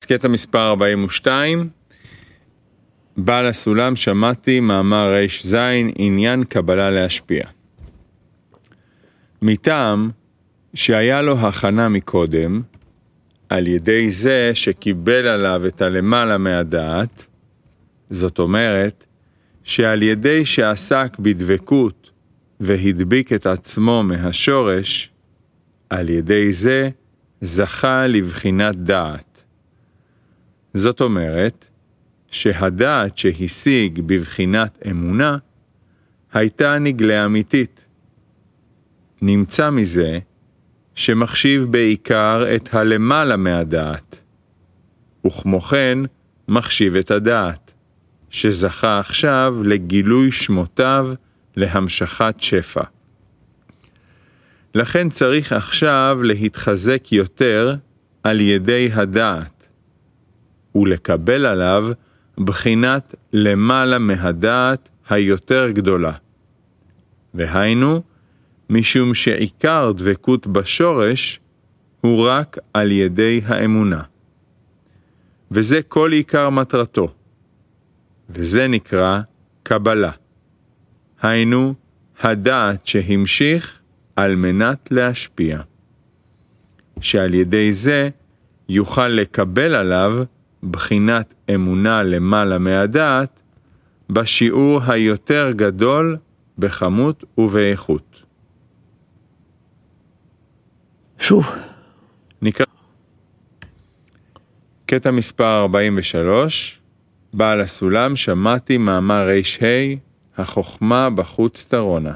קטע מספר 42, בעל הסולם שמעתי מאמר ריש זין, עניין קבלה להשפיע. מטעם שהיה לו הכנה מקודם, על ידי זה שקיבל עליו את הלמעלה מהדעת, זאת אומרת שעל ידי שעסק בדבקות והדביק את עצמו מהשורש, על ידי זה זכה לבחינת דעת. זאת אומרת שהדעת שהשיג בבחינת אמונה הייתה נגלה אמיתית. נמצא מזה שמחשיב בעיקר את הלמעלה מהדעת, וכמו כן מחשיב את הדעת, שזכה עכשיו לגילוי שמותיו להמשכת שפע. לכן צריך עכשיו להתחזק יותר על ידי הדעת, ולקבל עליו בחינת למעלה מהדעת היותר גדולה. והיינו, משום שעיקר דבקות בשורש הוא רק על ידי האמונה. וזה כל עיקר מטרתו. וזה נקרא קבלה. היינו, הדעת שהמשיך על מנת להשפיע. שעל ידי זה יוכל לקבל עליו בחינת אמונה למעלה מהדעת, בשיעור היותר גדול בכמות ובאיכות. שוב. נקרא קטע מספר 43, בעל הסולם שמעתי מאמר ריש החוכמה בחוץ תרונה.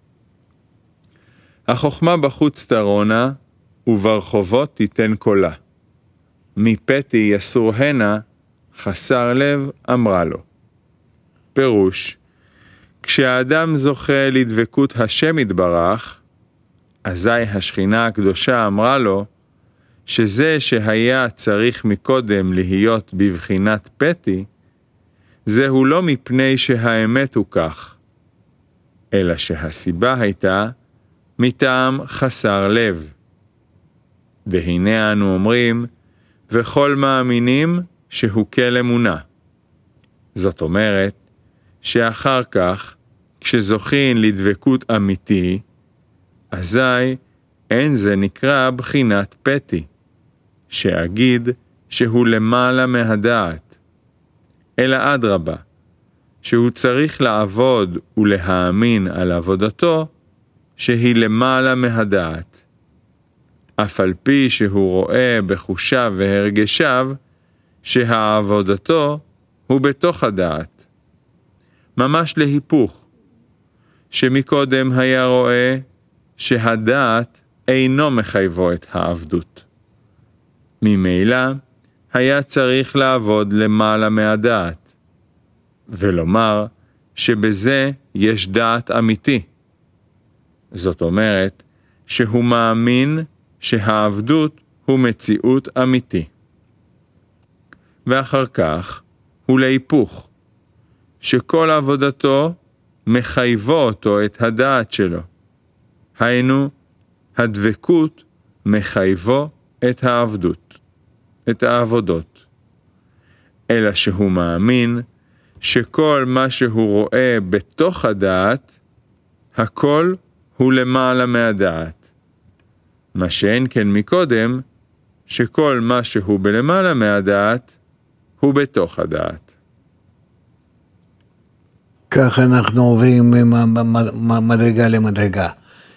החוכמה בחוץ תרונה וברחובות תיתן קולה. מפתי יסור הנה, חסר לב אמרה לו. פירוש, כשהאדם זוכה לדבקות השם יתברך, אזי השכינה הקדושה אמרה לו, שזה שהיה צריך מקודם להיות בבחינת פתי, זהו לא מפני שהאמת הוא כך, אלא שהסיבה הייתה מטעם חסר לב. והנה אנו אומרים, וכל מאמינים שהוא כל אמונה. זאת אומרת, שאחר כך, כשזוכין לדבקות אמיתי, אזי אין זה נקרא בחינת פתי, שאגיד שהוא למעלה מהדעת, אלא אדרבה, שהוא צריך לעבוד ולהאמין על עבודתו, שהיא למעלה מהדעת. אף על פי שהוא רואה בחושיו והרגשיו, שהעבודתו הוא בתוך הדעת. ממש להיפוך, שמקודם היה רואה שהדעת אינו מחייבו את העבדות. ממילא היה צריך לעבוד למעלה מהדעת, ולומר שבזה יש דעת אמיתי. זאת אומרת שהוא מאמין שהעבדות הוא מציאות אמיתי. ואחר כך הוא להיפוך, שכל עבודתו מחייבו אותו את הדעת שלו. היינו, הדבקות מחייבו את העבדות, את העבודות. אלא שהוא מאמין שכל מה שהוא רואה בתוך הדעת, הכל הוא למעלה מהדעת. מה שאין כן מקודם, שכל מה שהוא בלמעלה מהדעת, הוא בתוך הדעת. כך אנחנו עוברים מדרגה למדרגה.